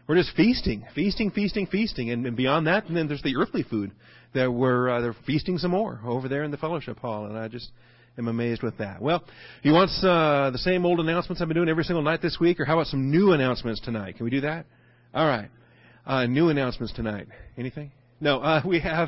we're just feasting. And beyond that, and then there's the earthly food that they're feasting some more over there in the fellowship hall. And I just am amazed with that. Well, he wants the same old announcements I've been doing every single night this week, or how about some new announcements tonight? Can we do that? All right. New announcements tonight. Anything? No, we have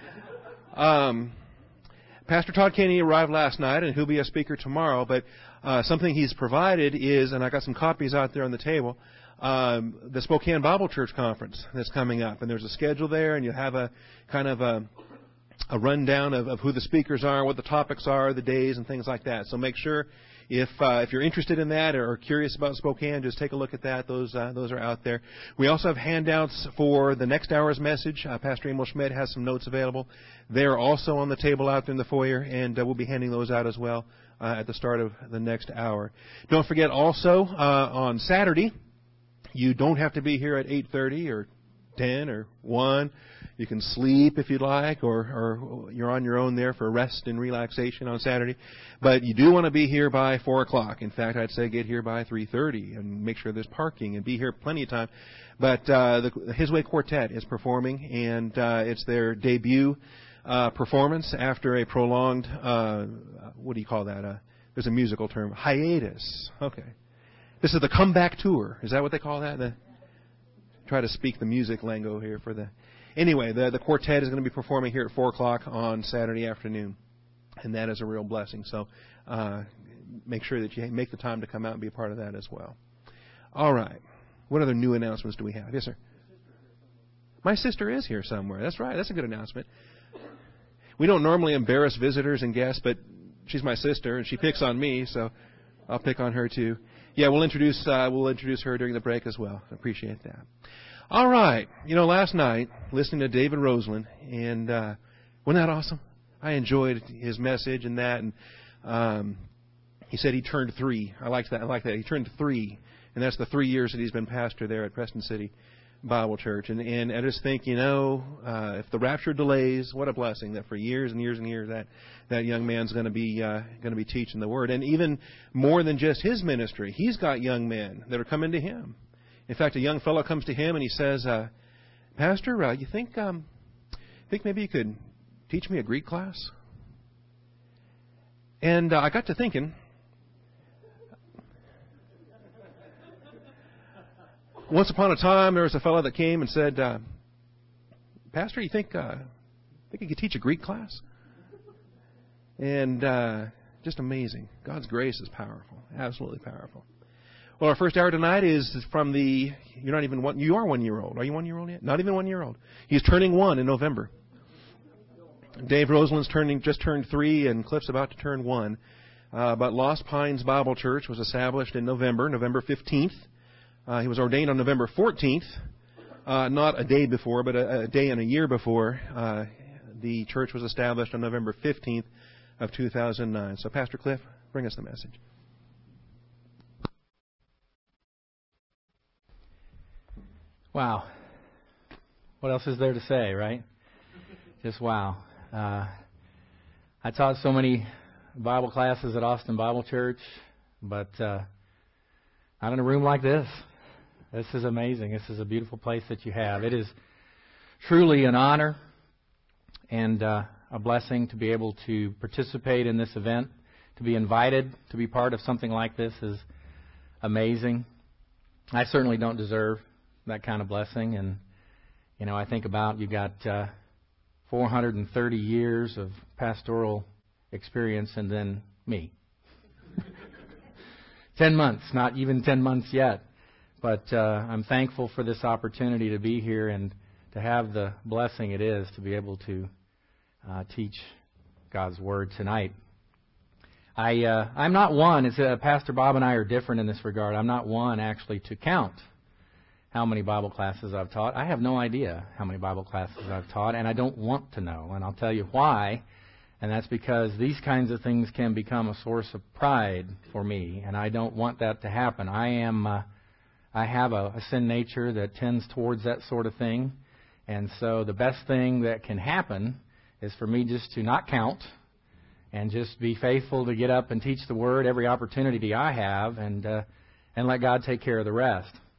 Pastor Todd Kenny arrived last night, and he'll be a speaker tomorrow. But something he's provided is, and I got some copies out there on the table, the Spokane Bible Church Conference that's coming up. And there's a schedule there, and you have a kind of a rundown of who the speakers are, what the topics are, the days, and things like that. So make sure if you're interested in that or curious about Spokane, just take a look at that. Those are out there. We also have handouts for the next hour's message. Pastor Emil Schmidt has some notes available. They're also on the table out there in the foyer, and we'll be handing those out as well at the start of the next hour. Don't forget also on Saturday, you don't have to be here at 8:30 or 10 or 1. You can sleep if you'd like, or you're on your own there for rest and relaxation on Saturday. But you do want to be here by 4 o'clock. In fact, I'd say get here by 3:30 and make sure there's parking and be here plenty of time. But the His Way Quartet is performing, and it's their debut performance after a prolonged, what do you call that? There's a musical term, hiatus. Okay. This is the comeback tour. Is that what they call that? Try to speak the music lingo here for the... Anyway, the quartet is going to be performing here at 4 o'clock on Saturday afternoon, and that is a real blessing. So make sure that you make the time to come out and be a part of that as well. All right. What other new announcements do we have? Yes, sir. My sister is here somewhere. That's right. That's a good announcement. We don't normally embarrass visitors and guests, but she's my sister, and she picks on me, so I'll pick on her too. Yeah, we'll introduce her during the break as well. I appreciate that. All right. Last night, listening to David Roseland, and wasn't that awesome? I enjoyed his message and that, and he said he turned 3. I like that. He turned 3, and that's the 3 years that he's been pastor there at Preston City Bible Church. And I just think, if the rapture delays, what a blessing that for years and years and years that young man's going to be teaching the Word. And even more than just his ministry, he's got young men that are coming to him. In fact, a young fellow comes to him and he says, Pastor, you think maybe you could teach me a Greek class? And I got to thinking, once upon a time there was a fellow that came and said, Pastor, you think you could teach a Greek class? And just amazing. God's grace is powerful, absolutely powerful. Well, our first hour tonight is from you are 1 year old. Are you 1 year old yet? Not even 1 year old. He's turning 1 in November. Dave Roseland's just turned 3, and Cliff's about to turn 1. But Lost Pines Bible Church was established in November 15th. He was ordained on November 14th, not a day before, but a day and a year before. The church was established on November 15th of 2009. So, Pastor Cliff, bring us the message. Wow. What else is there to say, right? Just wow. I taught so many Bible classes at Austin Bible Church, but not in a room like this. This is amazing. This is a beautiful place that you have. It is truly an honor and a blessing to be able to participate in this event. To be invited to be part of something like this is amazing. I certainly don't deserve that kind of blessing. And, I think about you got 430 years of pastoral experience and then me. 10 months, not even 10 months yet. But I'm thankful for this opportunity to be here and to have the blessing it is to be able to teach God's Word tonight. I'm not one, Pastor Bob and I are different in this regard. I'm not one actually to count how many Bible classes I've taught. I have no idea how many Bible classes I've taught, and I don't want to know. And I'll tell you why. And that's because these kinds of things can become a source of pride for me, and I don't want that to happen. I have a sin nature that tends towards that sort of thing, and so the best thing that can happen is for me just to not count and just be faithful to get up and teach the Word every opportunity I have, and let God take care of the rest.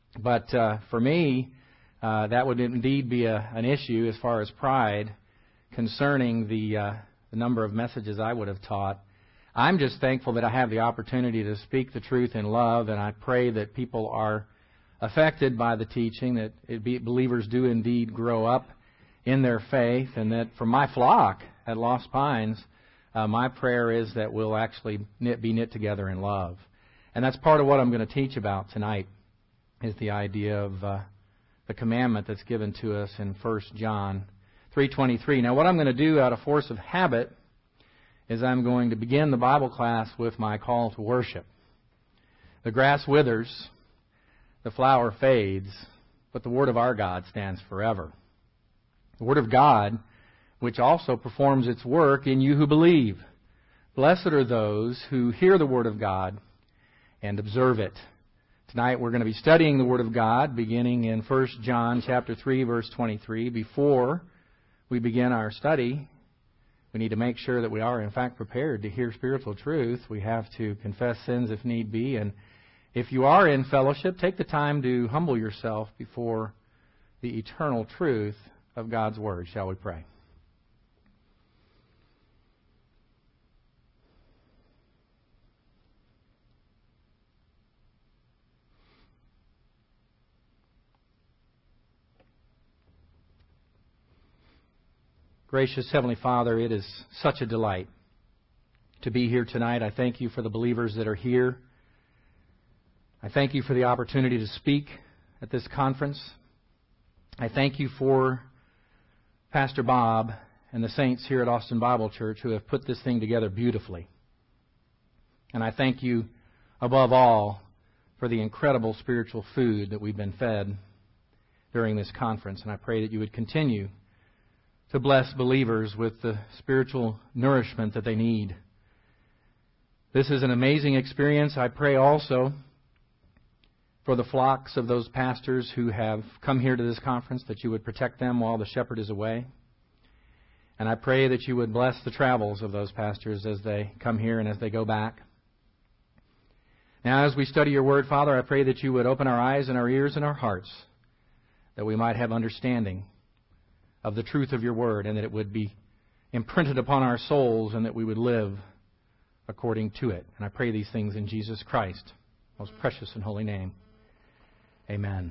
But for me, that would indeed be an issue as far as pride concerning the number of messages I would have taught. I'm just thankful that I have the opportunity to speak the truth in love, and I pray that people are affected by the teaching, that believers do indeed grow up in their faith, and that for my flock at Lost Pines, my prayer is that we'll actually be knit together in love. And that's part of what I'm going to teach about tonight, is the idea of the commandment that's given to us in 1 John 3:23. Now, what I'm going to do out of force of habit is I'm going to begin the Bible class with my call to worship. The grass withers, the flower fades, but the Word of our God stands forever. The Word of God, which also performs its work in you who believe. Blessed are those who hear the Word of God and observe it. Tonight we're going to be studying the Word of God, beginning in 1 John chapter 3, verse 23. Before we begin our study, we need to make sure that we are, in fact, prepared to hear spiritual truth. We have to confess sins if need be. And if you are in fellowship, take the time to humble yourself before the eternal truth of God's Word. Shall we pray? Gracious Heavenly Father, it is such a delight to be here tonight. I thank you for the believers that are here. I thank you for the opportunity to speak at this conference. I thank you for Pastor Bob and the saints here at Austin Bible Church who have put this thing together beautifully. And I thank you above all for the incredible spiritual food that we've been fed during this conference. And I pray that you would continue to bless believers with the spiritual nourishment that they need. This is an amazing experience. I pray also for the flocks of those pastors who have come here to this conference, that you would protect them while the shepherd is away. And I pray that you would bless the travels of those pastors as they come here and as they go back. Now, as we study your word, Father, I pray that you would open our eyes and our ears and our hearts, that we might have understanding of the truth of your word, and that it would be imprinted upon our souls, and that we would live according to it. And I pray these things in Jesus Christ, most precious and holy name. Amen.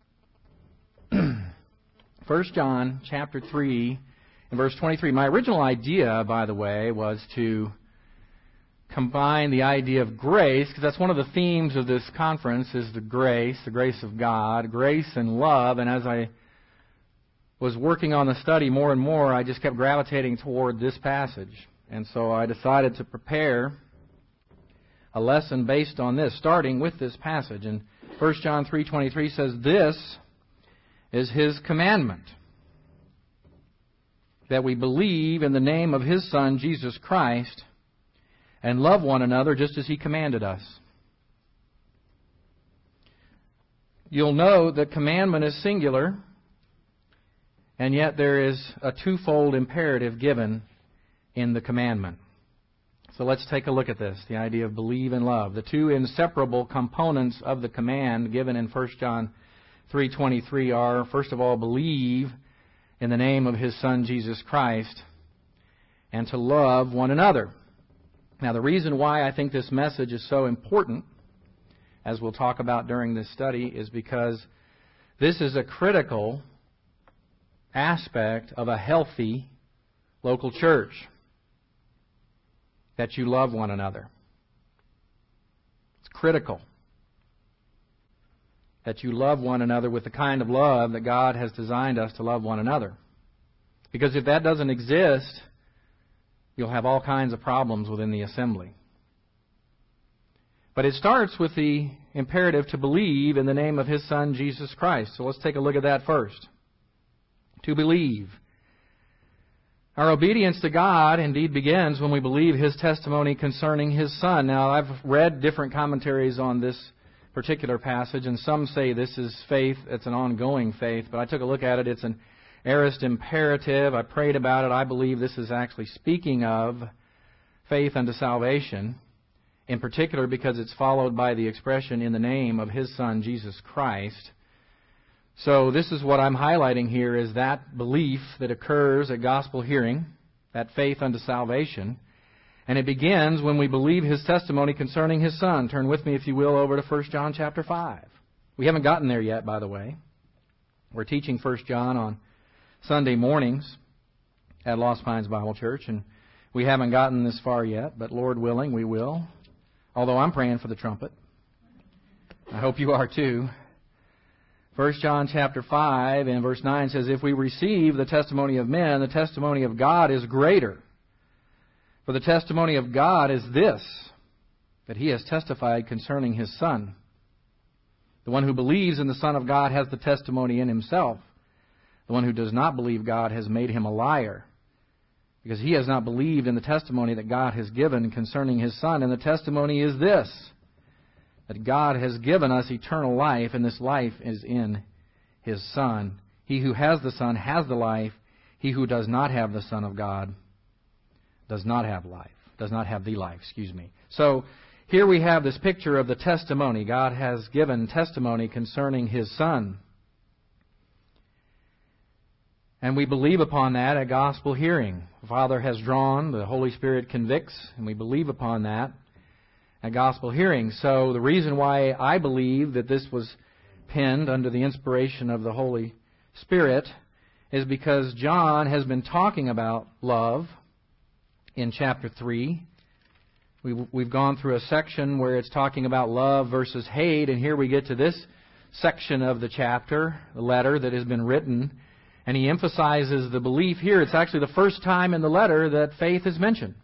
1 John chapter 3 and verse 23. My original idea, by the way, was to combine the idea of grace, because that's one of the themes of this conference, is the grace of God, grace and love. And as I was working on the study more and more, I just kept gravitating toward this passage. And so I decided to prepare a lesson based on this, starting with this passage. And 1 John 3:23 says, "This is His commandment, that we believe in the name of His Son, Jesus Christ, and love one another just as He commanded us." You'll know that commandment is singular, and yet there is a twofold imperative given in the commandment. So let's take a look at this, the idea of believe and love. The two inseparable components of the command given in 1 John 3:23 are, first of all, believe in the name of His Son, Jesus Christ, and to love one another. Now, the reason why I think this message is so important, as we'll talk about during this study, is because this is a critical aspect of a healthy local church, that you love one another. It's critical that you love one another with the kind of love that God has designed us to love one another. Because if that doesn't exist, you'll have all kinds of problems within the assembly. But it starts with the imperative to believe in the name of His Son, Jesus Christ. So let's take a look at that first. To believe. Our obedience to God indeed begins when we believe His testimony concerning His Son. Now, I've read different commentaries on this particular passage, and some say this is faith, it's an ongoing faith, but I took a look at it, it's an aorist imperative. I prayed about it. I believe this is actually speaking of faith unto salvation. in particular because it's followed by the expression in the name of His Son, Jesus Christ. So this is what I'm highlighting here, is that belief that occurs at gospel hearing, that faith unto salvation. And it begins when we believe His testimony concerning His Son. Turn with me, if you will, over to 1 John chapter 5. We haven't gotten there yet, by the way. We're teaching 1 John on Sunday mornings at Lost Pines Bible Church, and we haven't gotten this far yet, but Lord willing, we will. Although I'm praying for the trumpet. I hope you are too. 1 John chapter 5 and verse 9 says, "If we receive the testimony of men, the testimony of God is greater. For the testimony of God is this, that He has testified concerning His Son. The one who believes in the Son of God has the testimony in himself. The one who does not believe God has made him a liar, because he has not believed in the testimony that God has given concerning His Son. And the testimony is this, that God has given us eternal life, and this life is in His Son. He who has the Son has the life. He who does not have the Son of God does not have life. Does not have the life, So here we have this picture of the testimony. God has given testimony concerning His Son. And we believe upon that at gospel hearing. The Father has drawn, the Holy Spirit convicts, and we believe upon that at gospel hearing. So the reason why I believe that this was penned under the inspiration of the Holy Spirit is because John has been talking about love in chapter 3. We've gone through a section where it's talking about love versus hate, and here we get to this section of the chapter, the letter that has been written, and he emphasizes the belief here. It's actually the first time in the letter that faith is mentioned.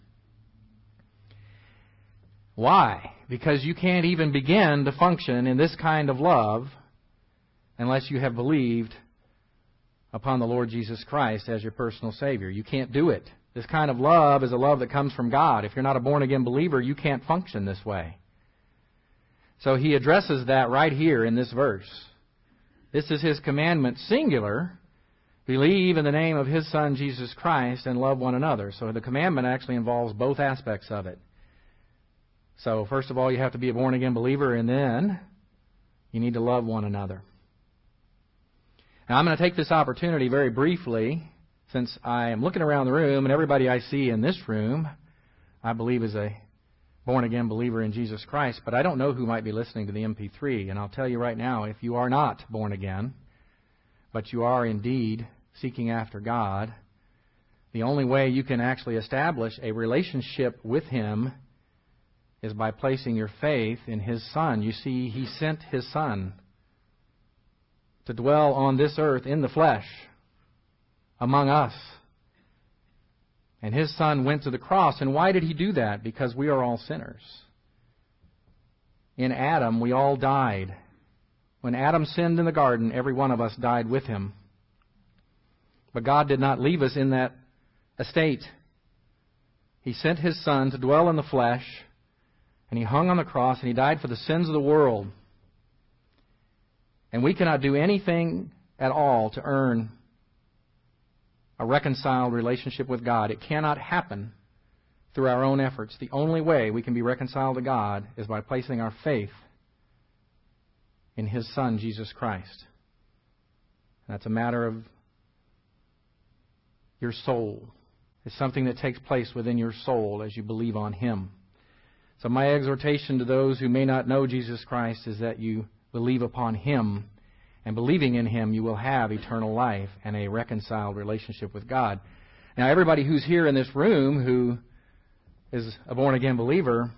Why? Because you can't even begin to function in this kind of love unless you have believed upon the Lord Jesus Christ as your personal Savior. You can't do it. This kind of love is a love that comes from God. If you're not a born-again believer, you can't function this way. So he addresses that right here in this verse. This is His commandment, singular. Believe in the name of His Son, Jesus Christ, and love one another. So the commandment actually involves both aspects of it. So first of all, you have to be a born-again believer, and then you need to love one another. Now I'm going to take this opportunity very briefly, since I am looking around the room, and everybody I see in this room, I believe, is a born-again believer in Jesus Christ. But I don't know who might be listening to the MP3. And I'll tell you right now, if you are not born again, but you are indeed seeking after God, the only way you can actually establish a relationship with Him is by placing your faith in His Son. You see, He sent His Son to dwell on this earth in the flesh among us. And His Son went to the cross. And why did He do that? Because we are all sinners. In Adam, we all died. When Adam sinned in the garden, every one of us died with him. But God did not leave us in that estate. He sent His Son to dwell in the flesh, and He hung on the cross, and He died for the sins of the world. And we cannot do anything at all to earn a reconciled relationship with God. It cannot happen through our own efforts. The only way we can be reconciled to God is by placing our faith in His Son, Jesus Christ. That's a matter of your soul. It's something that takes place within your soul as you believe on Him. So my exhortation to those who may not know Jesus Christ is that you believe upon Him, and believing in Him, you will have eternal life and a reconciled relationship with God. Now, everybody who's here in this room who is a born-again believer,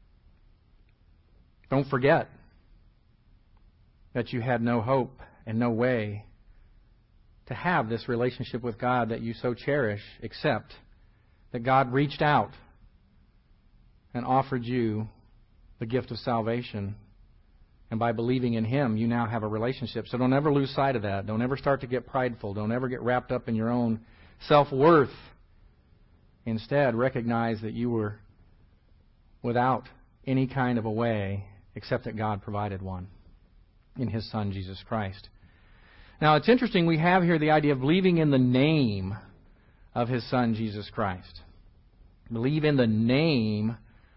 don't forget that you had no hope and no way to have this relationship with God that you so cherish, except that God reached out and offered you the gift of salvation. And by believing in Him, you now have a relationship. So don't ever lose sight of that. Don't ever start to get prideful. Don't ever get wrapped up in your own self-worth. Instead, recognize that you were without any kind of a way except that God provided one in His Son, Jesus Christ. Now, it's interesting, we have here the idea of believing in the name of His Son, Jesus Christ. Believe in the name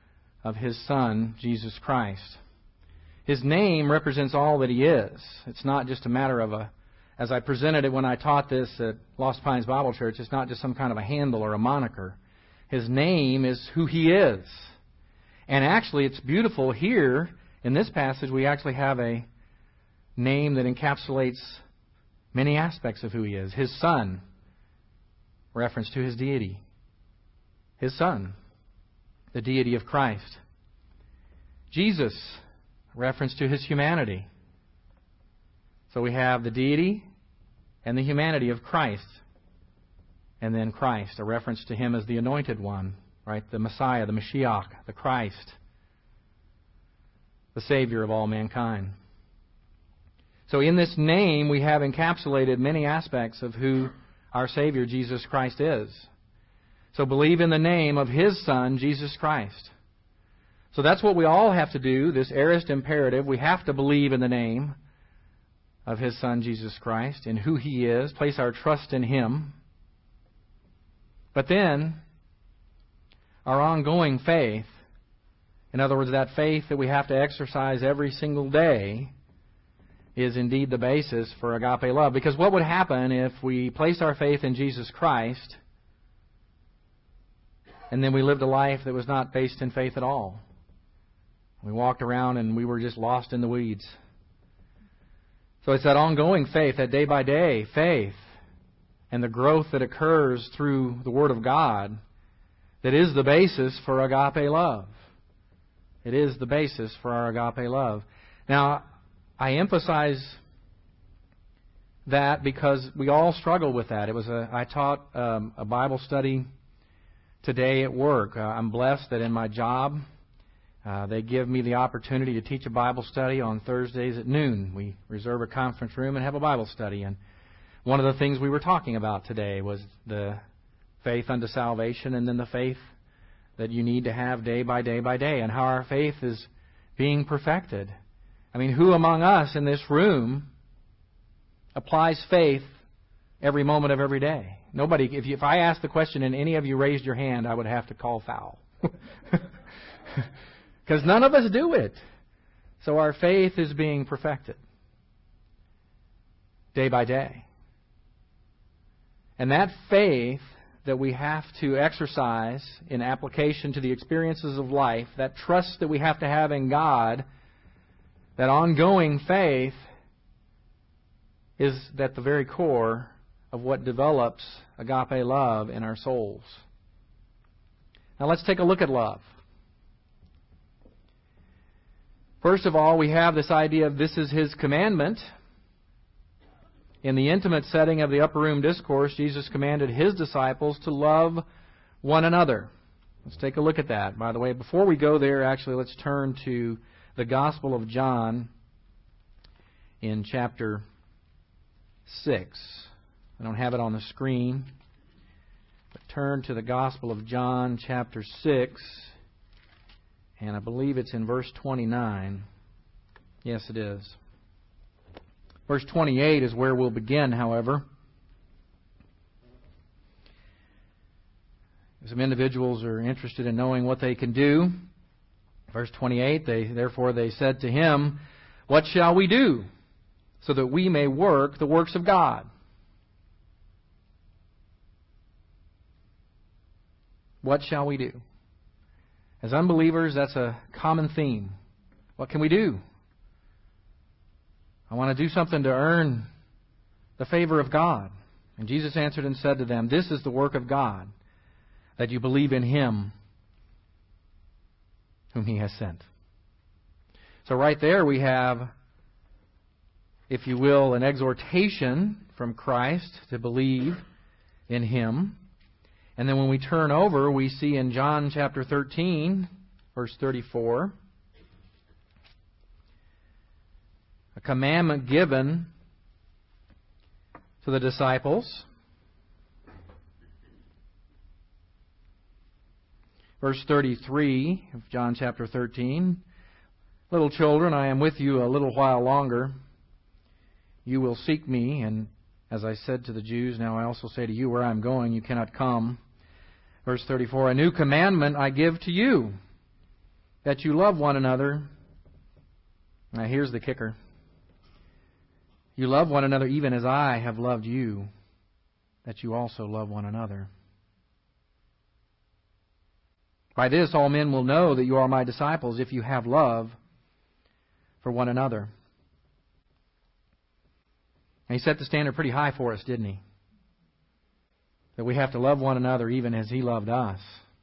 of His Son, Jesus Christ. His name represents all that He is. It's not just a matter of as I presented it when I taught this at Lost Pines Bible Church, it's not just some kind of a handle or a moniker. His name is who He is. And actually, it's beautiful here in this passage, we actually have a name that encapsulates many aspects of who He is. His Son, reference to His deity. His Son, the deity of Christ. Jesus, reference to His humanity. So we have the deity and the humanity of Christ. And then Christ, a reference to Him as the Anointed One, right? The Messiah, the Mashiach, the Christ, the Savior of all mankind. So in this name, we have encapsulated many aspects of who our Savior, Jesus Christ, is. So believe in the name of His Son, Jesus Christ. So that's what we all have to do, this aorist imperative. We have to believe in the name of His Son, Jesus Christ, in who He is, place our trust in Him. But then, our ongoing faith, in other words, that faith that we have to exercise every single day, is indeed the basis for agape love. Because what would happen if we placed our faith in Jesus Christ and then we lived a life that was not based in faith at all? We walked around and we were just lost in the weeds. So it's that ongoing faith, that day-by-day faith, and the growth that occurs through the Word of God that is the basis for agape love. It is the basis for our agape love. Now, I emphasize that because we all struggle with that. I taught a Bible study today at work. I'm blessed that in my job, they give me the opportunity to teach a Bible study on Thursdays at noon. We reserve a conference room and have a Bible study. And one of the things we were talking about today was the faith unto salvation and then the faith that you need to have day by day by day and how our faith is being perfected. I mean, who among us in this room applies faith every moment of every day? Nobody. If I asked the question and any of you raised your hand, I would have to call foul. Because none of us do it. So our faith is being perfected day by day. And that faith that we have to exercise in application to the experiences of life, that trust that we have to have in God, that ongoing faith is at the very core of what develops agape love in our souls. Now let's take a look at love. First of all, we have this idea of this is His commandment. In the intimate setting of the Upper Room Discourse, Jesus commanded His disciples to love one another. Let's take a look at that. By the way, before we go there, actually, let's turn to the Gospel of John in chapter 6. I don't have it on the screen, but turn to the Gospel of John, chapter 6, and I believe it's in verse 29. Yes, it is. Verse 28 is where we'll begin, however. Some individuals are interested in knowing what they can do. Verse 28, therefore they said to Him, "What shall we do so that we may work the works of God?" What shall we do? As unbelievers, that's a common theme. What can we do? I want to do something to earn the favor of God. And Jesus answered and said to them, "This is the work of God, that you believe in Him whom He has sent." So right there we have, if you will, an exhortation from Christ to believe in Him. And then when we turn over, we see in John chapter 13, verse 34, a commandment given to the disciples. Verse 33 of John chapter 13, "Little children, I am with you a little while longer. You will seek me, and as I said to the Jews, now I also say to you, where I am going, you cannot come." Verse 34, "A new commandment I give to you, that you love one another. Now here's the kicker. You love one another even as I have loved you, that you also love one another. By this all men will know that you are my disciples if you have love for one another. And He set the standard pretty high for us, didn't He? That we have to love one another even as He loved us.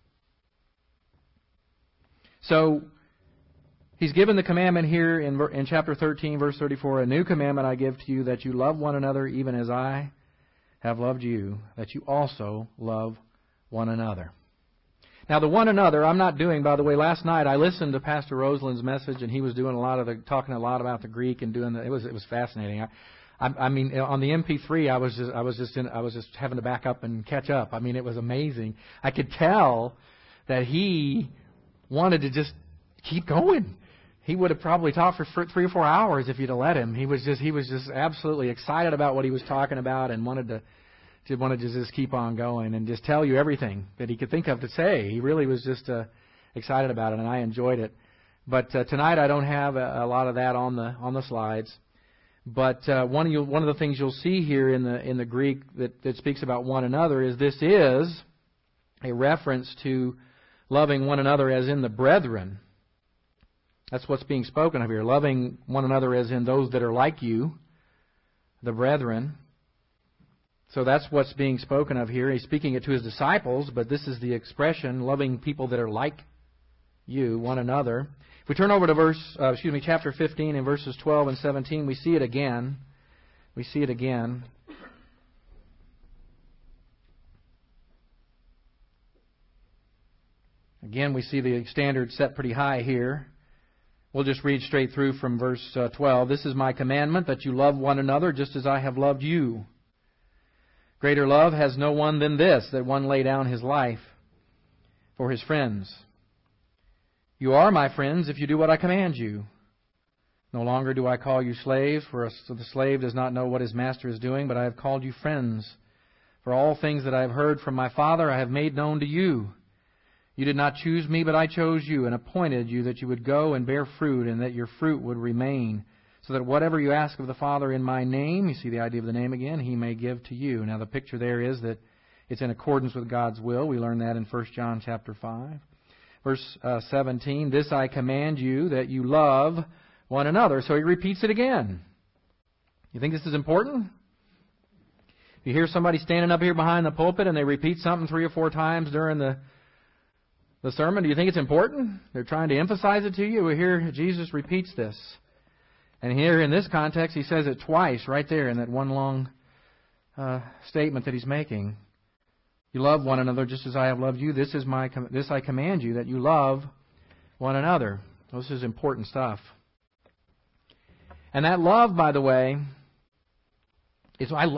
So, He's given the commandment here in chapter 13, verse 34, a new commandment I give to you, that you love one another even as I have loved you, that you also love one another. Now, the one another, I'm not doing, by the way, last night I listened to Pastor Roseland's message, and he was doing talking a lot about the Greek and doing it was fascinating. I mean, on the MP3, I was just having to back up and catch up. I mean, it was amazing. I could tell that he wanted to just keep going. He would have probably talked for 3 or 4 hours if you'd have let him. He was just absolutely excited about what he was talking about and wanted to just keep on going and just tell you everything that he could think of to say. He really was just excited about it, and I enjoyed it. But tonight I don't have a lot of that on the slides. But one of the things you'll see here in the Greek that speaks about one another is this is a reference to loving one another as in the brethren. That's what's being spoken of here. Loving one another as in those that are like you, the brethren. So that's what's being spoken of here. He's speaking it to His disciples, but this is the expression, loving people that are like you, one another. If we turn over to chapter 15 and verses 12 and 17, we see it again. We see it again. Again, we see the standard set pretty high here. We'll just read straight through from verse 12. This is my commandment, that you love one another just as I have loved you. Greater love has no one than this, that one lay down his life for his friends. You are my friends if you do what I command you. No longer do I call you slaves, for the slave does not know what his master is doing, but I have called you friends. For all things that I have heard from my Father I have made known to you. You did not choose me, but I chose you and appointed you that you would go and bear fruit, and that your fruit would remain, so that whatever you ask of the Father in my name, you see the idea of the name again, He may give to you. Now the picture there is that it's in accordance with God's will. We learn that in 1 John chapter 5. Verse 17, this I command you, that you love one another. So He repeats it again. You think this is important? If you hear somebody standing up here behind the pulpit and they repeat something 3 or 4 times during the sermon, do you think it's important? They're trying to emphasize it to you. We hear Jesus repeats this. And here in this context, He says it twice right there in that one long statement that He's making. You love one another just as I have loved you. This I command you, that you love one another. This is important stuff. And that love, by the way, is I'm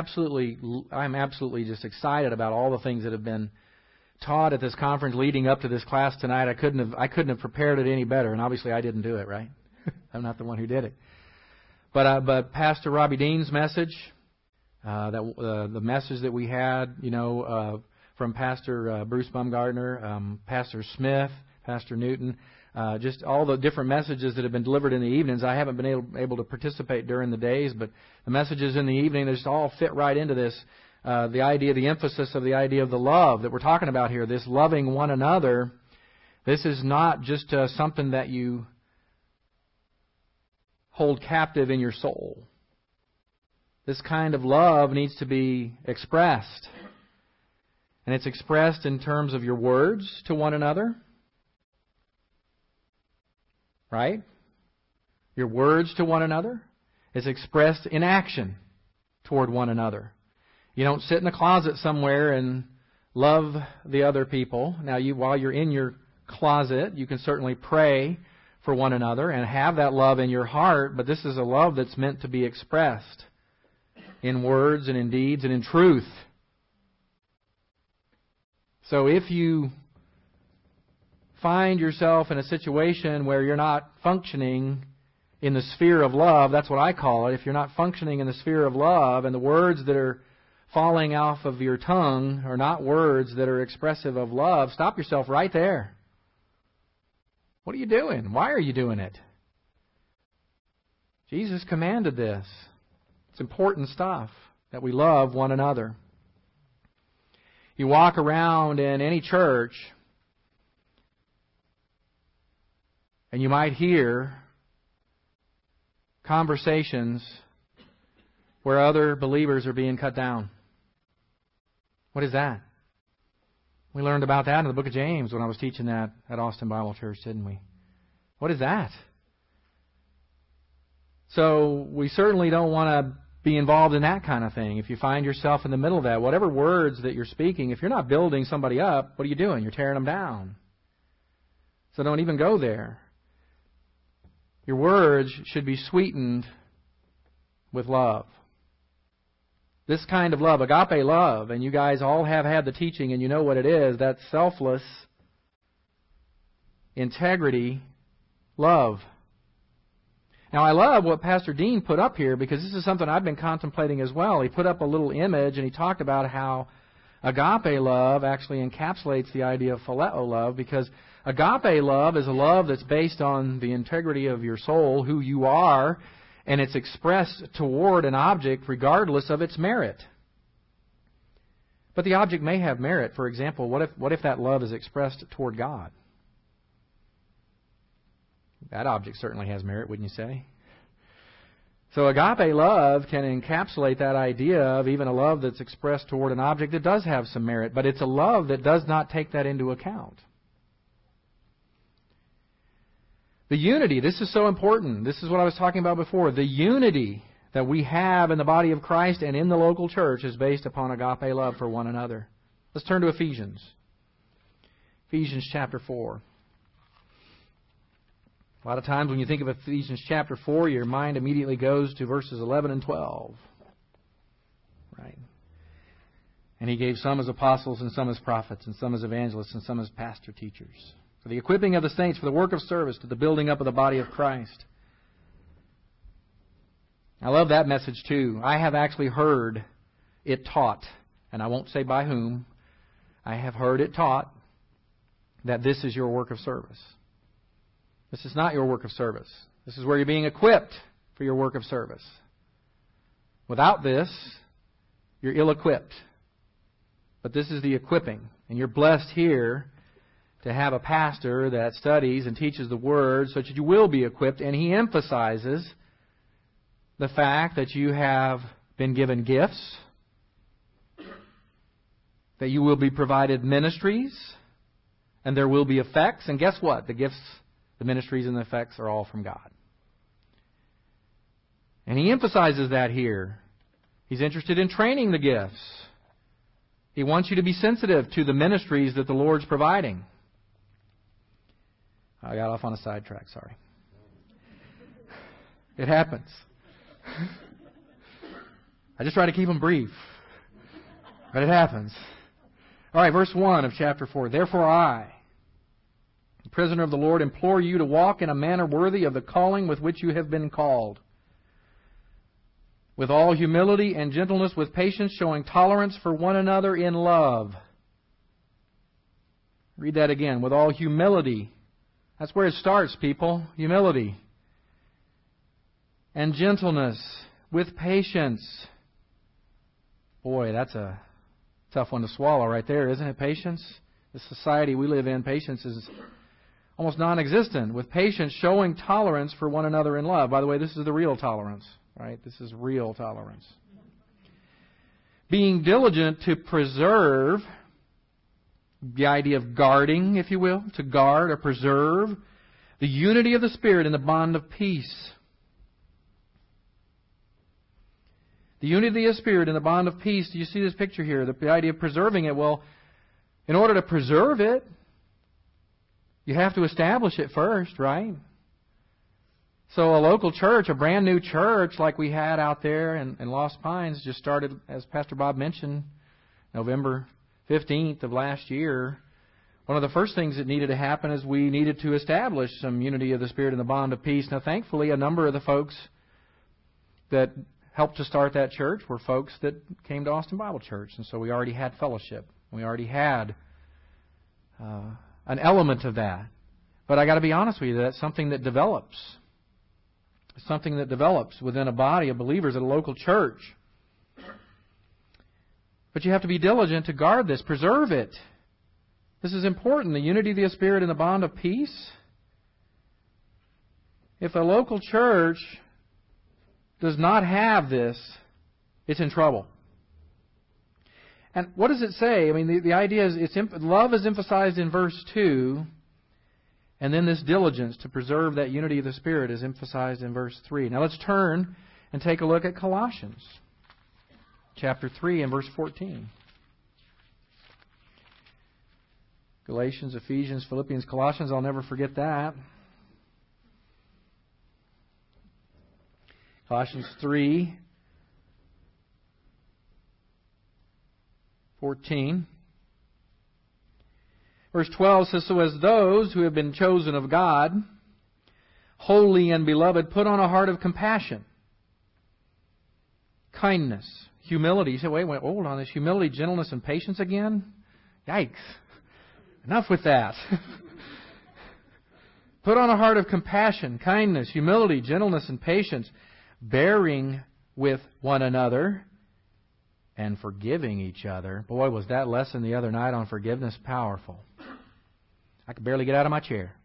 absolutely just excited about all the things that have been taught at this conference leading up to this class tonight. I couldn't have prepared it any better, and obviously I didn't do it, right? I'm not the one who did it. But Pastor Robbie Dean's message, the message that we had, from Pastor Bruce Baumgartner, Pastor Smith, Pastor Newton, just all the different messages that have been delivered in the evenings. I haven't been able to participate during the days, but the messages in the evening, they just all fit right into this. The emphasis of the idea of the love that we're talking about here, this loving one another. This is not just something that you hold captive in your soul. This kind of love needs to be expressed. And it's expressed in terms of your words to one another. Right? Your words to one another. It's expressed in action toward one another. You don't sit in a closet somewhere and love the other people. Now, while you're in your closet, you can certainly pray for one another and have that love in your heart, but this is a love that's meant to be expressed in words and in deeds and in truth. So if you find yourself in a situation where you're not functioning in the sphere of love, that's what I call it, if you're not functioning in the sphere of love and the words that are falling off of your tongue are not words that are expressive of love, stop yourself right there. What are you doing? Why are you doing it? Jesus commanded this. It's important stuff, that we love one another. You walk around in any church, and you might hear conversations where other believers are being cut down. What is that? We learned about that in the book of James when I was teaching that at Austin Bible Church, didn't we? What is that? So we certainly don't want to be involved in that kind of thing. If you find yourself in the middle of that, whatever words that you're speaking, if you're not building somebody up, what are you doing? You're tearing them down. So don't even go there. Your words should be sweetened with love. This kind of love, agape love, and you guys all have had the teaching and you know what it is, that's selfless, integrity, love. Now I love what Pastor Dean put up here because this is something I've been contemplating as well. He put up a little image and he talked about how agape love actually encapsulates the idea of phileo love, because agape love is a love that's based on the integrity of your soul, who you are, and it's expressed toward an object regardless of its merit. But the object may have merit. For example, what if that love is expressed toward God? That object certainly has merit, wouldn't you say? So agape love can encapsulate that idea of even a love that's expressed toward an object that does have some merit, but it's a love that does not take that into account. The unity, this is so important. This is what I was talking about before. The unity that we have in the body of Christ and in the local church is based upon agape love for one another. Let's turn to Ephesians. Ephesians chapter 4. A lot of times when you think of Ephesians chapter 4, your mind immediately goes to verses 11 and 12. Right? And He gave some as apostles and some as prophets and some as evangelists and some as pastor teachers, for the equipping of the saints, for the work of service, to the building up of the body of Christ. I love that message too. I have actually heard it taught, and I won't say by whom. I have heard it taught that this is your work of service. This is not your work of service. This is where you're being equipped for your work of service. Without this, you're ill-equipped. But this is the equipping. And you're blessed here to have a pastor that studies and teaches the Word such that you will be equipped. And he emphasizes the fact that you have been given gifts, that you will be provided ministries, and there will be effects. And guess what? The gifts, the ministries, and the effects are all from God. And he emphasizes that here. He's interested in training the gifts. He wants you to be sensitive to the ministries that the Lord's providing. I got off on a sidetrack, sorry. It happens. I just try to keep them brief. But it happens. All right, verse 1 of chapter 4. Therefore I, the prisoner of the Lord, implore you to walk in a manner worthy of the calling with which you have been called, with all humility and gentleness, with patience, showing tolerance for one another in love. Read that again. With all humility. That's where it starts, people. Humility. And gentleness. With patience. Boy, that's a tough one to swallow right there, isn't it? Patience. The society we live in, patience is almost non-existent. With patience, showing tolerance for one another in love. By the way, this is the real tolerance, right? This is real tolerance. Being diligent to preserve, the idea of guarding, if you will, to guard or preserve the unity of the Spirit in the bond of peace. The unity of the Spirit in the bond of peace. Do you see this picture here? The idea of preserving it. Well, in order to preserve it, you have to establish it first, right? So a local church, a brand new church like we had out there in Lost Pines, just started, as Pastor Bob mentioned, November 15th of last year. One of the first things that needed to happen is we needed to establish some unity of the Spirit in the bond of peace. Now, thankfully, a number of the folks that helped to start that church were folks that came to Austin Bible Church. And so we already had fellowship. We already had an element of that. But I got to be honest with you, that's something that develops. It's something that develops within a body of believers at a local church. But you have to be diligent to guard this, preserve it. This is important, the unity of the Spirit and the bond of peace. If a local church does not have this, it's in trouble. And what does it say? I mean, the idea is love is emphasized in verse 2, and then this diligence to preserve that unity of the Spirit is emphasized in verse 3. Now let's turn and take a look at Colossians chapter 3 and verse 14. Galatians, Ephesians, Philippians, Colossians, I'll never forget that. Colossians 3, 14. Verse 12 says, "So as those who have been chosen of God, holy and beloved, put on a heart of compassion, kindness, humility." You say, wait, hold on. Is humility, gentleness, and patience again? Yikes. Enough with that. Put on a heart of compassion, kindness, humility, gentleness, and patience, bearing with one another and forgiving each other. Boy, was that lesson the other night on forgiveness powerful. I could barely get out of my chair.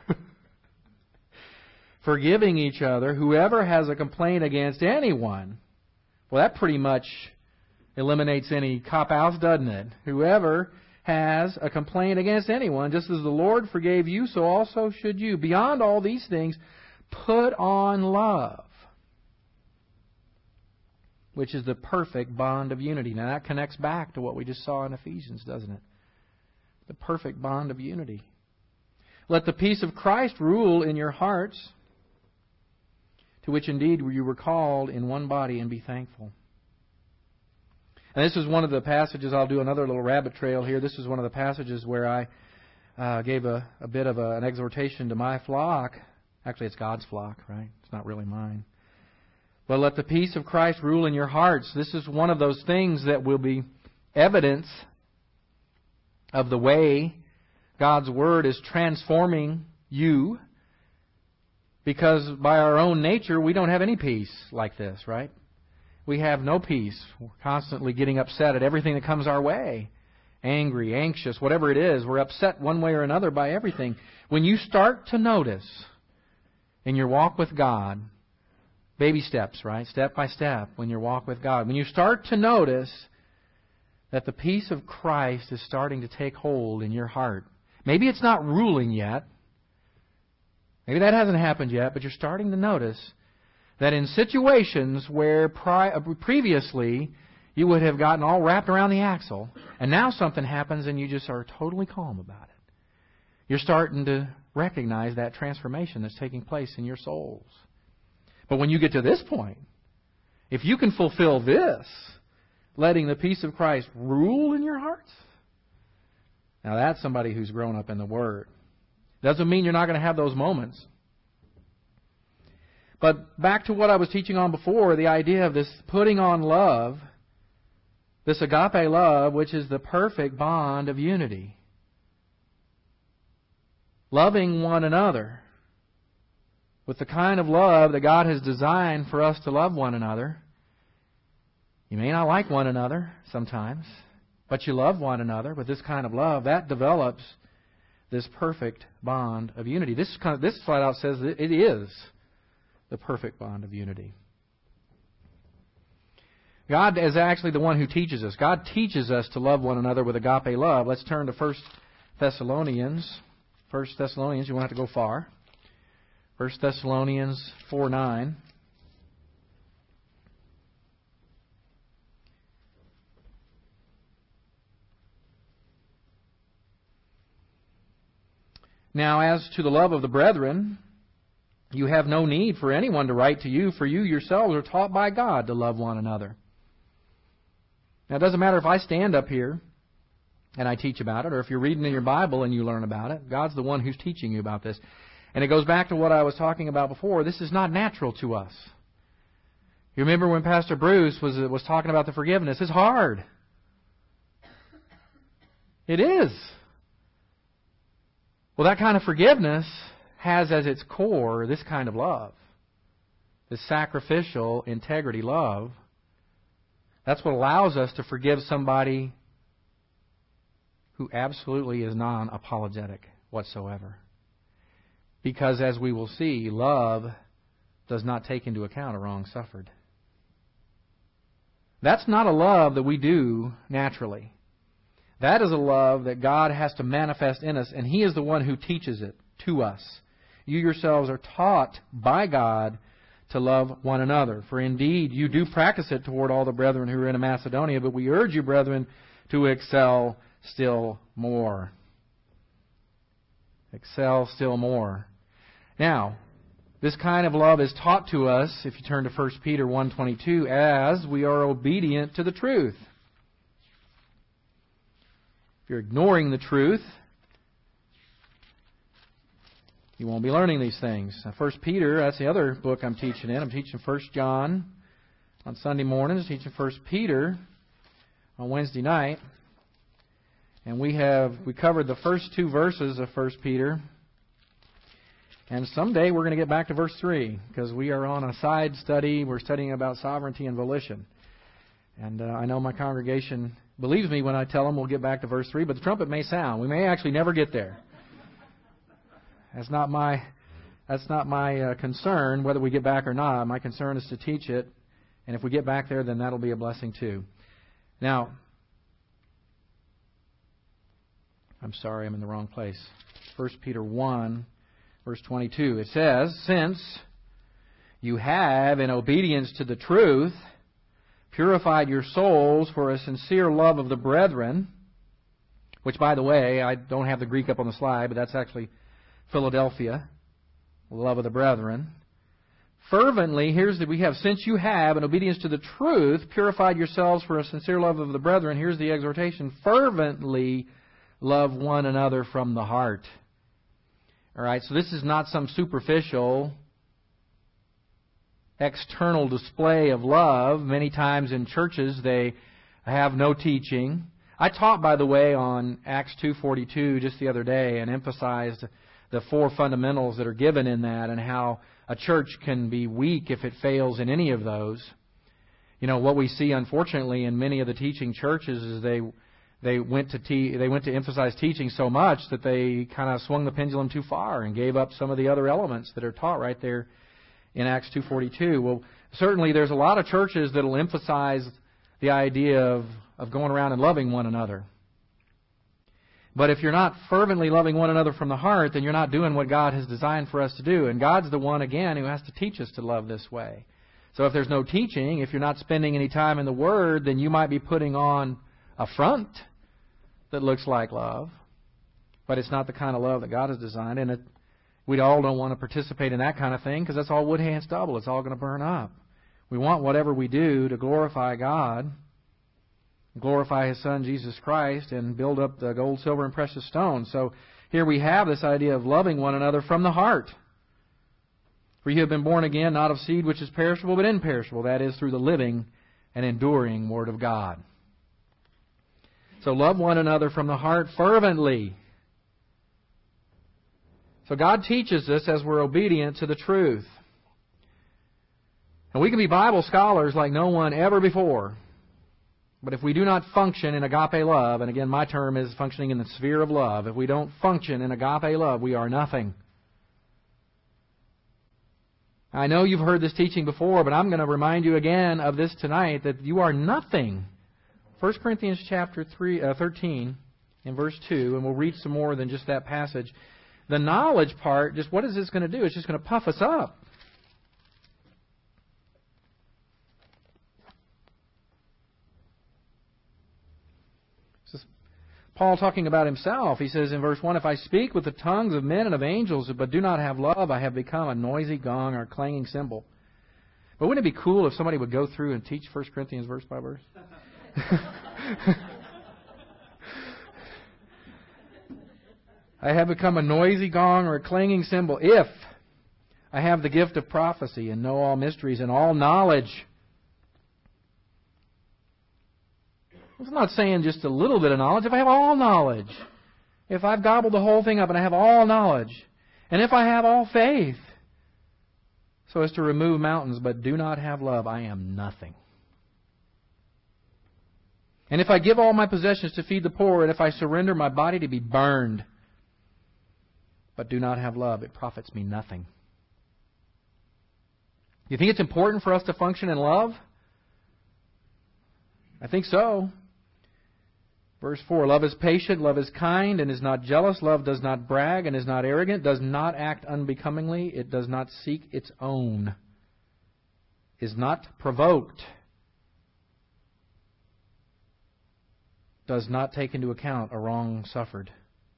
Forgiving each other, whoever has a complaint against anyone. Well, that pretty much eliminates any cop-outs, doesn't it? Whoever has a complaint against anyone, just as the Lord forgave you, so also should you. Beyond all these things, put on love, which is the perfect bond of unity. Now that connects back to what we just saw in Ephesians, doesn't it? The perfect bond of unity. Let the peace of Christ rule in your hearts, to which indeed you were called in one body, and be thankful. And this is one of the passages, I'll do another little rabbit trail here. This is one of the passages where I gave a bit of an exhortation to my flock. Actually, it's God's flock, right? It's not really mine. But let the peace of Christ rule in your hearts. This is one of those things that will be evidence of the way God's Word is transforming you. Because by our own nature, we don't have any peace like this, right? We have no peace. We're constantly getting upset at everything that comes our way. Angry, anxious, whatever it is. We're upset one way or another by everything. When you start to notice in your walk with God, baby steps, right? Step by step when you walk with God. When you start to notice that the peace of Christ is starting to take hold in your heart. Maybe it's not ruling yet. Maybe that hasn't happened yet, but you're starting to notice that in situations where previously you would have gotten all wrapped around the axle, and now something happens and you just are totally calm about it. You're starting to recognize that transformation that's taking place in your souls. But when you get to this point, if you can fulfill this, letting the peace of Christ rule in your hearts, now that's somebody who's grown up in the Word. Doesn't mean you're not going to have those moments. But back to what I was teaching on before, the idea of this putting on love, this agape love, which is the perfect bond of unity. Loving one another with the kind of love that God has designed for us to love one another. You may not like one another sometimes, but you love one another with this kind of love. That develops this perfect bond of unity. This flat out says that it is the perfect bond of unity. God is actually the one who teaches us. God teaches us to love one another with agape love. Let's turn to 1 Thessalonians. 1 Thessalonians, you won't have to go far. 1 Thessalonians 4:9. Now, as to the love of the brethren, you have no need for anyone to write to you, for you yourselves are taught by God to love one another. Now, it doesn't matter if I stand up here and I teach about it, or if you're reading in your Bible and you learn about it. God's the one who's teaching you about this. And it goes back to what I was talking about before. This is not natural to us. You remember when Pastor Bruce was talking about the forgiveness? It's hard. It is. Well, that kind of forgiveness has as its core this kind of love. This sacrificial integrity love. That's what allows us to forgive somebody who absolutely is non-apologetic whatsoever. Because as we will see, love does not take into account a wrong suffered. That's not a love that we do naturally. That is a love that God has to manifest in us, and He is the one who teaches it to us. You yourselves are taught by God to love one another. For indeed, you do practice it toward all the brethren who are in Macedonia, but we urge you, brethren, to excel still more. Excel still more. Now, this kind of love is taught to us, if you turn to 1 Peter 1:22, as we are obedient to the truth. If you're ignoring the truth, you won't be learning these things. Now, 1 Peter, that's the other book I'm teaching in. I'm teaching 1 John on Sunday mornings, teaching 1 Peter on Wednesday night. And we covered the first 2 verses of 1 Peter. And someday we're going to get back to verse 3, because we are on a side study. We're studying about sovereignty and volition. And I know my congregation believes me when I tell them we'll get back to verse 3, but the trumpet may sound. We may actually never get there. That's not my concern, whether we get back or not. My concern is to teach it. And if we get back there, then that'll be a blessing too. Now, I'm sorry, I'm in the wrong place. 1 Peter 1, verse 22. It says, since you have, in obedience to the truth, purified your souls for a sincere love of the brethren, which, by the way, I don't have the Greek up on the slide, but that's actually Philadelphia, love of the brethren. Fervently, we have, since you have, in obedience to the truth, purified yourselves for a sincere love of the brethren, here's the exhortation, fervently love one another from the heart. All right, so this is not some superficial, external display of love. Many times in churches they have no teaching. I taught, by the way, on Acts 2:42 just the other day and emphasized the 4 fundamentals that are given in that and how a church can be weak if it fails in any of those. You know, what we see, unfortunately, in many of the teaching churches is they went to emphasize teaching so much that they kind of swung the pendulum too far and gave up some of the other elements that are taught right there in Acts 2:42. Well, certainly there's a lot of churches that will emphasize the idea of going around and loving one another. But if you're not fervently loving one another from the heart, then you're not doing what God has designed for us to do. And God's the one, again, who has to teach us to love this way. So if there's no teaching, if you're not spending any time in the Word, then you might be putting on a front that looks like love. But it's not the kind of love that God has designed. And we all don't want to participate in that kind of thing because that's all wood, hay, and stubble. It's all going to burn up. We want whatever we do to glorify God, glorify His Son, Jesus Christ, and build up the gold, silver, and precious stones. So here we have this idea of loving one another from the heart. For you have been born again, not of seed which is perishable, but imperishable. That is, through the living and enduring Word of God. So love one another from the heart fervently. So God teaches us as we're obedient to the truth. And we can be Bible scholars like no one ever before. But if we do not function in agape love, and again my term is functioning in the sphere of love, if we don't function in agape love, we are nothing. I know you've heard this teaching before, but I'm going to remind you again of this tonight, that you are nothing. 1 Corinthians chapter 13 in verse 2, and we'll read some more than just that passage. The knowledge part, just what is this going to do? It's just going to puff us up. Paul talking about himself, he says in verse 1, if I speak with the tongues of men and of angels, but do not have love, I have become a noisy gong or a clanging cymbal. But wouldn't it be cool if somebody would go through and teach 1 Corinthians verse by verse? I have become a noisy gong or a clanging cymbal if I have the gift of prophecy and know all mysteries and all knowledge. I'm not saying just a little bit of knowledge. If I have all knowledge if I've gobbled the whole thing up and I have all knowledge, and if I have all faith so as to remove mountains but do not have love, I am nothing. And if I give all my possessions to feed the poor, and if I surrender my body to be burned, but do not have love, it profits me nothing. You think it's important for us to function in love? I think so. Verse 4, love is patient, love is kind, and is not jealous. Love does not brag and is not arrogant, does not act unbecomingly. It does not seek its own, is not provoked, does not take into account a wrong suffered.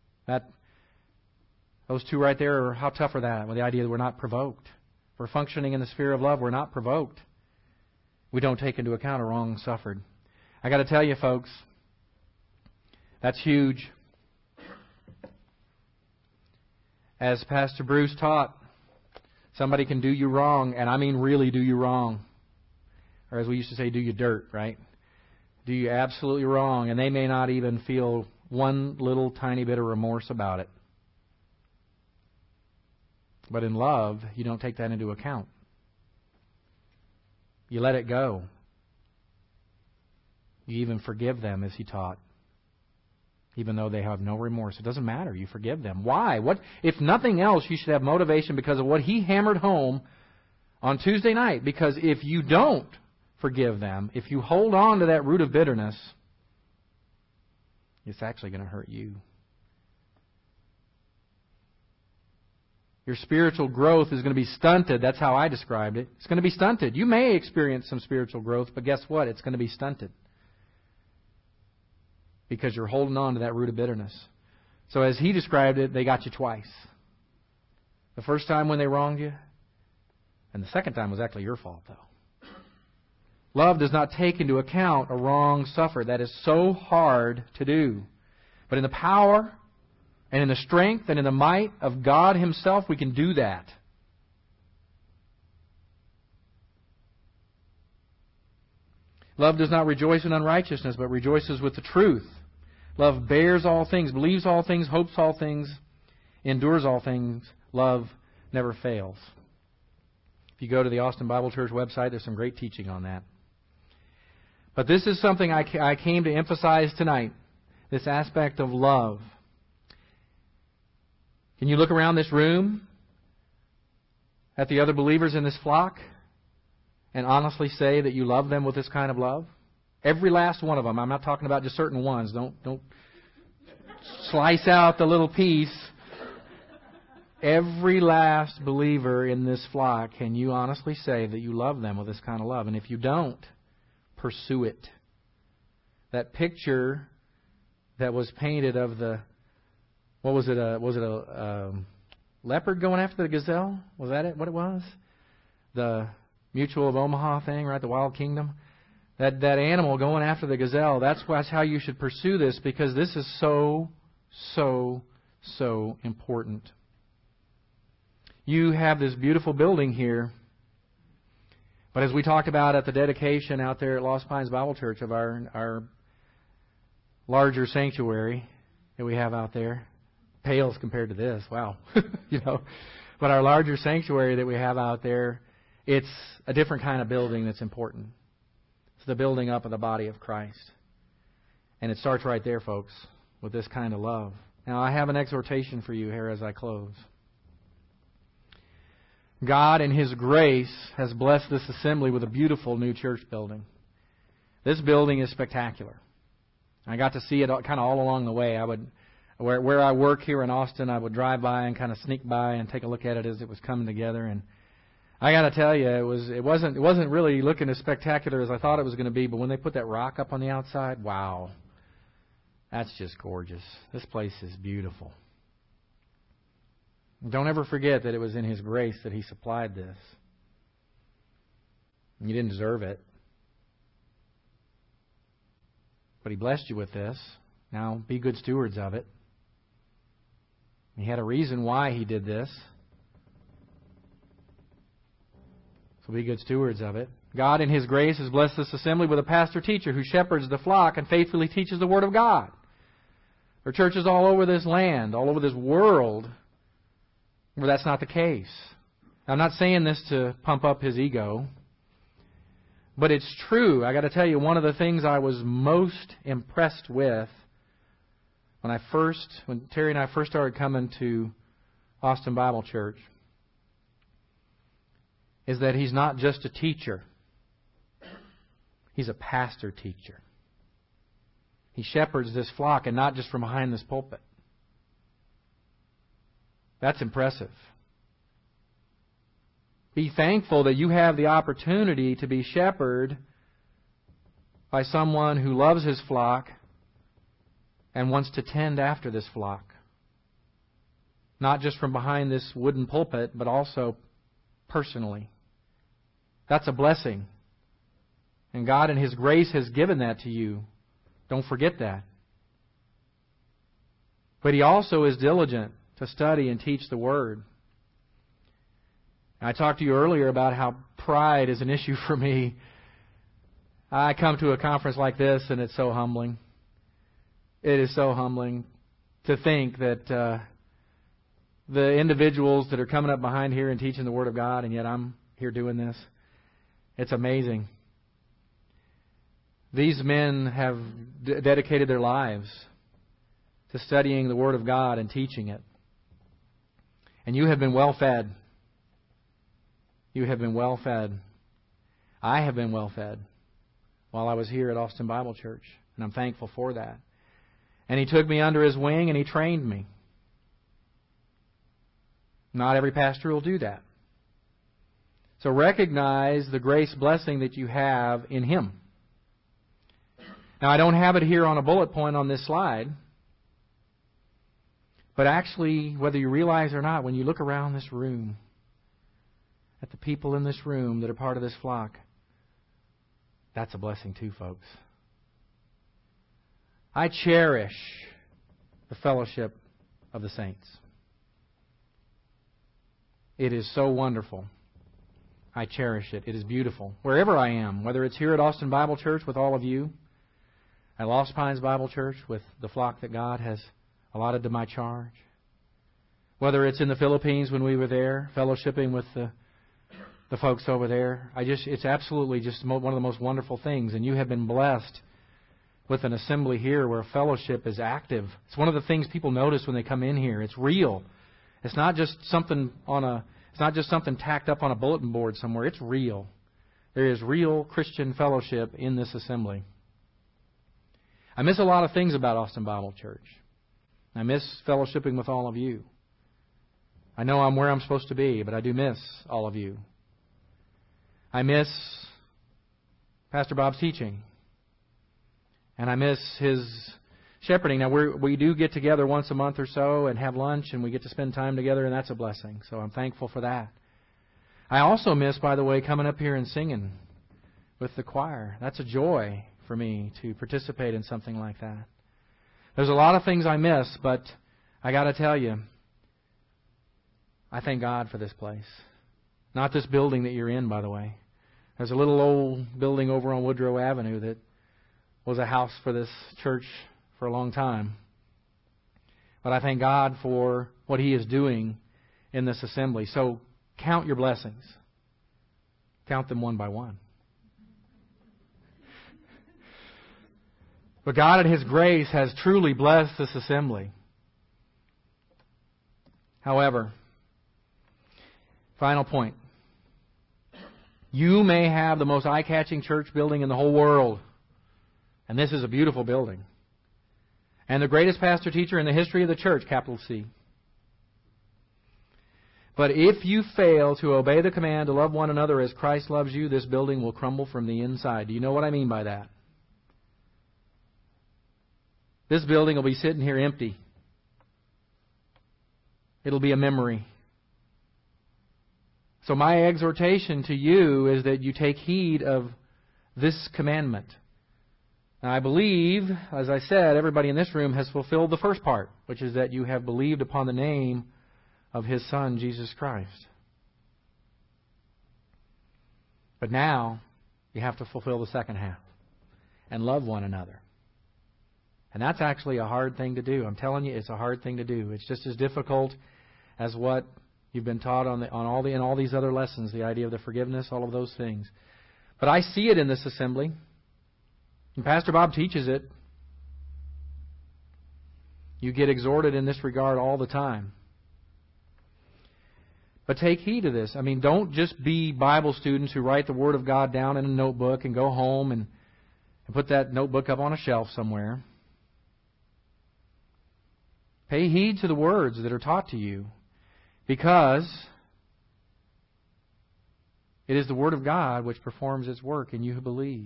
Those two right there, how tough are that? Well, the idea that we're not provoked. If we're functioning in the sphere of love, we're not provoked. We don't take into account a wrong suffered. I got to tell you, folks, that's huge. As Pastor Bruce taught, somebody can do you wrong, and I mean really do you wrong. Or as we used to say, do you dirt, right? Do you absolutely wrong, and they may not even feel one little tiny bit of remorse about it. But in love, you don't take that into account. You let it go. You even forgive them, as he taught. Even though they have no remorse. It doesn't matter. You forgive them. Why? What? If nothing else, you should have motivation because of what he hammered home on Tuesday night. Because if you don't forgive them, if you hold on to that root of bitterness, it's actually going to hurt you. Your spiritual growth is going to be stunted. That's how I described it. It's going to be stunted. You may experience some spiritual growth, but guess what? It's going to be stunted. Because you're holding on to that root of bitterness. So as he described it, they got you twice. The first time when they wronged you, and the second time was actually your fault, though. Love does not take into account a wrong suffered. That is so hard to do. But in the power and in the strength and in the might of God Himself, we can do that. Love does not rejoice in unrighteousness, but rejoices with the truth. Love bears all things, believes all things, hopes all things, endures all things. Love never fails. If you go to the Austin Bible Church website, there's some great teaching on that. But this is something I came to emphasize tonight, this aspect of love. Can you look around this room at the other believers in this flock and honestly say that you love them with this kind of love? Every last one of them. I'm not talking about just certain ones. Don't slice out the little piece. Every last believer in this flock, can you honestly say that you love them with this kind of love? And if you don't, pursue it. That picture that was painted of the, what was it? Was it a leopard going after the gazelle? Was that it? What it was? The Mutual of Omaha thing, right? The Wild Kingdom. That animal going after the gazelle. That's how you should pursue this, because this is so important. You have this beautiful building here, but as we talked about at the dedication out there at Lost Pines Bible Church of our larger sanctuary that we have out there, pales compared to this. Wow, But our larger sanctuary that we have out there, it's a different kind of building that's important. It's the building up of the body of Christ. And it starts right there, folks, with this kind of love. Now, I have an exhortation for you here as I close. God, in His grace, has blessed this assembly with a beautiful new church building. This building is spectacular. I got to see it kind of all along the way. Where I work here in Austin, I would drive by and kind of sneak by and take a look at it as it was coming together. And I got to tell you, it wasn't really looking as spectacular as I thought it was going to be. But when they put that rock up on the outside, wow, that's just gorgeous. This place is beautiful. Don't ever forget that it was in His grace that He supplied this. You didn't deserve it, but He blessed you with this. Now, be good stewards of it. He had a reason why He did this. So be good stewards of it. God, in His grace, has blessed this assembly with a pastor-teacher who shepherds the flock and faithfully teaches the Word of God. There are churches all over this land, all over this world, where that's not the case. I'm not saying this to pump up his ego, but it's true. I got to tell you, one of the things I was most impressed with when Terry and I first started coming to Austin Bible Church is that he's not just a teacher. He's a pastor teacher. He shepherds this flock, and not just from behind this pulpit. That's impressive. Be thankful that you have the opportunity to be shepherded by someone who loves his flock and wants to tend after this flock. Not just from behind this wooden pulpit, but also personally. That's a blessing. And God in His grace has given that to you. Don't forget that. But He also is diligent to study and teach the Word. I talked to you earlier about how pride is an issue for me. I come to a conference like this, and it's so humbling. It is so humbling to think that the individuals that are coming up behind here and teaching the Word of God, and yet I'm here doing this. It's amazing. These men have dedicated their lives to studying the Word of God and teaching it. And you have been well fed. You have been well fed. I have been well fed while I was here at Austin Bible Church, and I'm thankful for that. And He took me under His wing and He trained me. Not every pastor will do that. So recognize the grace blessing that you have in Him. Now, I don't have it here on a bullet point on this slide. But actually, whether you realize or not, when you look around this room, at the people in this room that are part of this flock, that's a blessing too, folks. I cherish the fellowship of the saints. It is so wonderful. I cherish it. It is beautiful. Wherever I am, whether it's here at Austin Bible Church with all of you, at Lost Pines Bible Church with the flock that God has allotted to my charge, whether it's in the Philippines when we were there, fellowshipping with the folks over there, it's absolutely just one of the most wonderful things. And you have been blessed with an assembly here where fellowship is active. It's one of the things people notice when they come in here. It's real. It's not just something tacked up on a bulletin board somewhere. It's real. There is real Christian fellowship in this assembly. I miss a lot of things about Austin Bible Church. I miss fellowshipping with all of you. I know I'm where I'm supposed to be, but I do miss all of you. I miss Pastor Bob's teaching. And I miss his shepherding. Now, we do get together once a month or so and have lunch, and we get to spend time together, and that's a blessing. So I'm thankful for that. I also miss, by the way, coming up here and singing with the choir. That's a joy for me to participate in something like that. There's a lot of things I miss, but I got to tell you, I thank God for this place. Not this building that you're in, by the way. There's a little old building over on Woodrow Avenue that was a house for this church for a long time. But I thank God for what He is doing in this assembly. So count your blessings. Count them one by one. But God in His grace has truly blessed this assembly. However, final point. You may have the most eye-catching church building in the whole world. And this is a beautiful building. And the greatest pastor-teacher in the history of the church, capital C. But if you fail to obey the command to love one another as Christ loves you, this building will crumble from the inside. Do you know what I mean by that? This building will be sitting here empty. It'll be a memory. So my exhortation to you is that you take heed of this commandment. Now, I believe, as I said, everybody in this room has fulfilled the first part, which is that you have believed upon the name of His Son, Jesus Christ. But now, you have to fulfill the second half and love one another And that's actually a hard thing to do. I'm telling you, it's a hard thing to do. It's just as difficult as what you've been taught in all these other lessons, the idea of the forgiveness, all of those things. But I see it in this assembly. And Pastor Bob teaches it. You get exhorted in this regard all the time. But take heed of this. I mean, don't just be Bible students who write the Word of God down in a notebook and go home and put that notebook up on a shelf somewhere. Pay heed to the words that are taught to you, because it is the Word of God which performs its work in you who believe.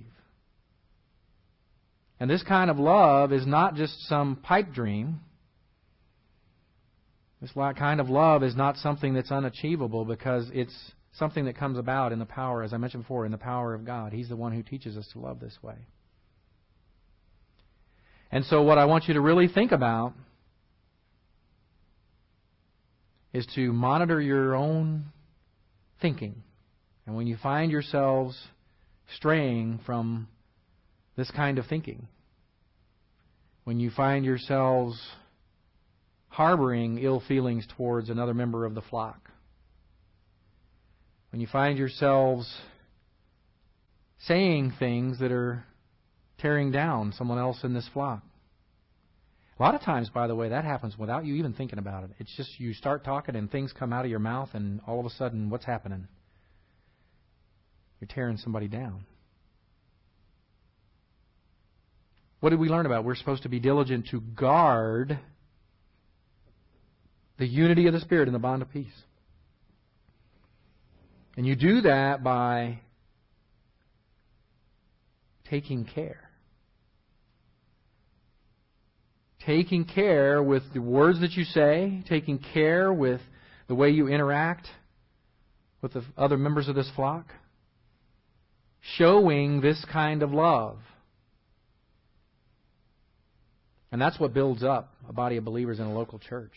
And this kind of love is not just some pipe dream. This kind of love is not something that's unachievable, because it's something that comes about in the power, as I mentioned before, in the power of God. He's the one who teaches us to love this way. And so what I want you to really think about is to monitor your own thinking. And when you find yourselves straying from this kind of thinking, when you find yourselves harboring ill feelings towards another member of the flock, when you find yourselves saying things that are tearing down someone else in this flock. A lot of times, by the way, that happens without you even thinking about it. It's just you start talking and things come out of your mouth, and all of a sudden, what's happening? You're tearing somebody down. What did we learn about? We're supposed to be diligent to guard the unity of the Spirit in the bond of peace. And you do that by taking care. Taking care with the words that you say, taking care with the way you interact with the other members of this flock, showing this kind of love. And that's what builds up a body of believers in a local church.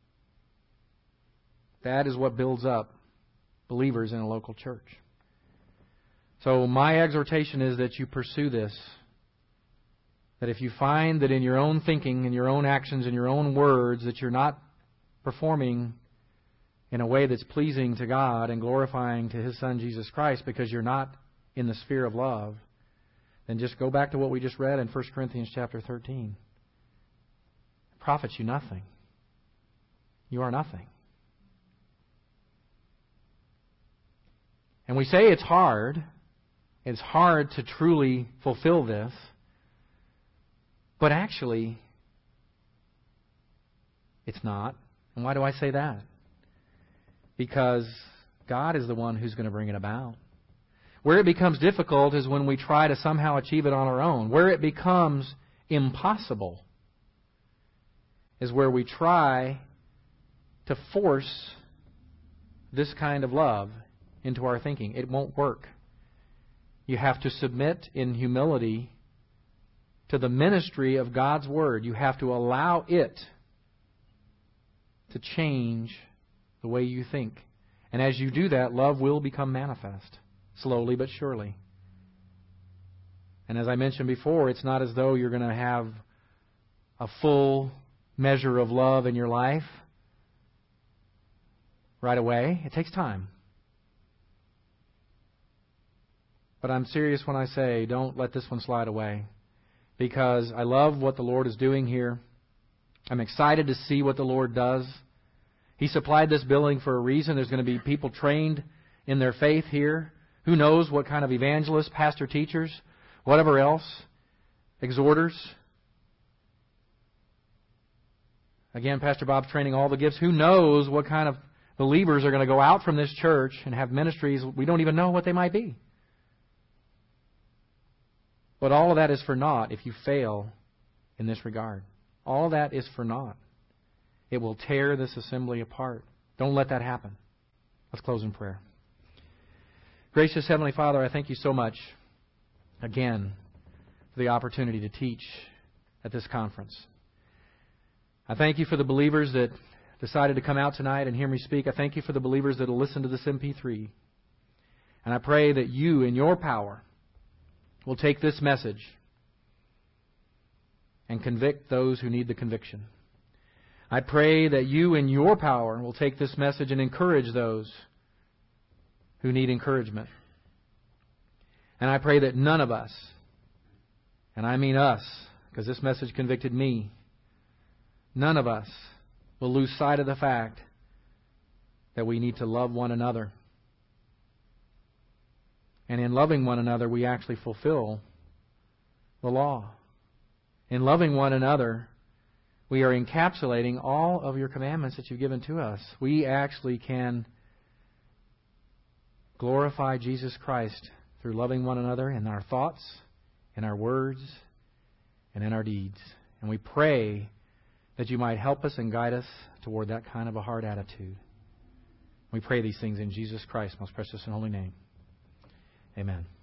That is what builds up believers in a local church. So my exhortation is that you pursue this. That if you find that in your own thinking, in your own actions, in your own words, that you're not performing in a way that's pleasing to God and glorifying to His Son Jesus Christ, because you're not in the sphere of love, then just go back to what we just read in 1 Corinthians chapter 13. It profits you nothing. You are nothing. And we say it's hard. It's hard to truly fulfill this. But actually, it's not. And why do I say that? Because God is the one who's going to bring it about. Where it becomes difficult is when we try to somehow achieve it on our own. Where it becomes impossible is where we try to force this kind of love into our thinking. It won't work. You have to submit in humility to the ministry of God's Word. You have to allow it to change the way you think. And as you do that, love will become manifest, slowly but surely. And as I mentioned before, it's not as though you're going to have a full measure of love in your life right away. It takes time. But I'm serious when I say don't let this one slide away. Because I love what the Lord is doing here. I'm excited to see what the Lord does. He supplied this building for a reason. There's going to be people trained in their faith here. Who knows what kind of evangelists, pastor, teachers, whatever else, exhorters. Again, Pastor Bob's training all the gifts. Who knows what kind of believers are going to go out from this church and have ministries we don't even know what they might be. But all of that is for naught if you fail in this regard. All of that is for naught. It will tear this assembly apart. Don't let that happen. Let's close in prayer. Gracious Heavenly Father, I thank you so much, again, for the opportunity to teach at this conference. I thank you for the believers that decided to come out tonight and hear me speak. I thank you for the believers that will listen to this MP3. And I pray that you, in your power, will take this message and convict those who need the conviction. I pray that you in your power will take this message and encourage those who need encouragement. And I pray that none of us, and I mean us, because this message convicted me, none of us will lose sight of the fact that we need to love one another. And in loving one another, we actually fulfill the law. In loving one another, we are encapsulating all of your commandments that you've given to us. We actually can glorify Jesus Christ through loving one another in our thoughts, in our words, and in our deeds. And we pray that you might help us and guide us toward that kind of a heart attitude. We pray these things in Jesus Christ's most precious and holy name. Amen.